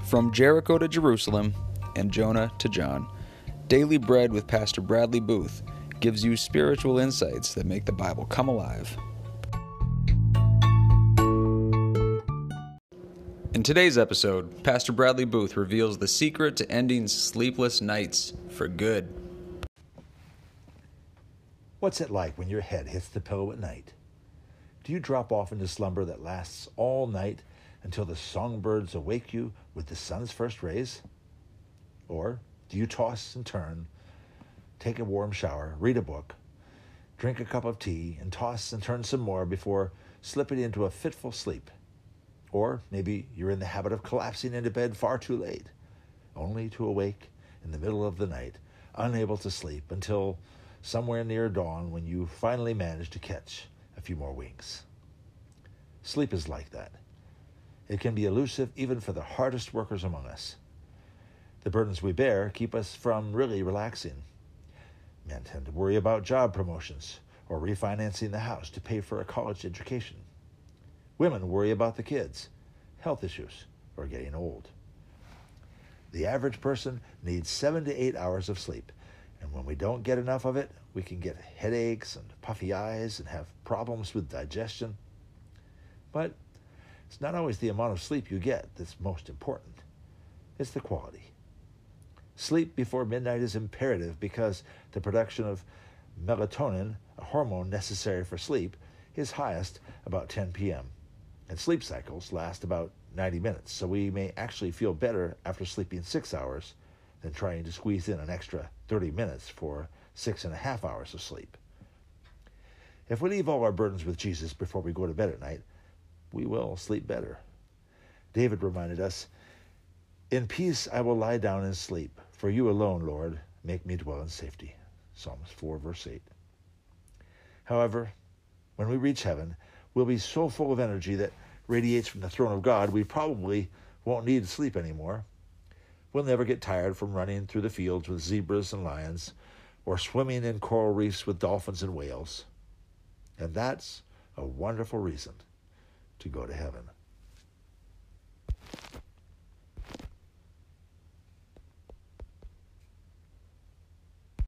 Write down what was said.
From Jericho to Jerusalem and Jonah to John, Daily Bread with Pastor Bradley Booth gives you spiritual insights that make the Bible come alive. In today's episode, Pastor Bradley Booth reveals the secret to ending sleepless nights for good. What's it like when your head hits the pillow at night? Do you drop off into slumber that lasts all night until the songbirds awake you with the sun's first rays? Or do you toss and turn, take a warm shower, read a book, drink a cup of tea, and toss and turn some more before slipping into a fitful sleep? Or maybe you're in the habit of collapsing into bed far too late, only to awake in the middle of the night, unable to sleep until somewhere near dawn when you finally manage to catch a few more winks. Sleep is like that. It can be elusive even for the hardest workers among us. The burdens we bear keep us from really relaxing. Men tend to worry about job promotions or refinancing the house to pay for a college education. Women worry about the kids, health issues, or getting old. The average person needs 7 to 8 hours of sleep, and when we don't get enough of it, we can get headaches and puffy eyes and have problems with digestion. But it's not always the amount of sleep you get that's most important. It's the quality. Sleep before midnight is imperative because the production of melatonin, a hormone necessary for sleep, is highest about 10 p.m. And sleep cycles last about 90 minutes, so we may actually feel better after sleeping 6 hours than trying to squeeze in an extra 30 minutes for 6.5 hours of sleep. If we leave all our burdens with Jesus before we go to bed at night, we will sleep better. David reminded us, "In peace I will lie down and sleep, for you alone, Lord, make me dwell in safety." Psalms 4, verse 8. However, when we reach heaven, we'll be so full of energy that radiates from the throne of God, we probably won't need sleep anymore. We'll never get tired from running through the fields with zebras and lions, or swimming in coral reefs with dolphins and whales. And that's a wonderful reason to go to heaven.